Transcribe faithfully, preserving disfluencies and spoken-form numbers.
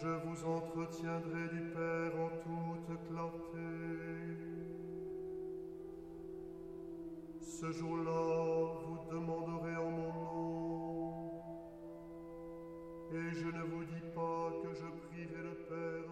je vous entretiendrai du Père en toute clarté. Ce jour-là, vous demanderez en mon nom, et je ne vous dis pas que je prierai le Père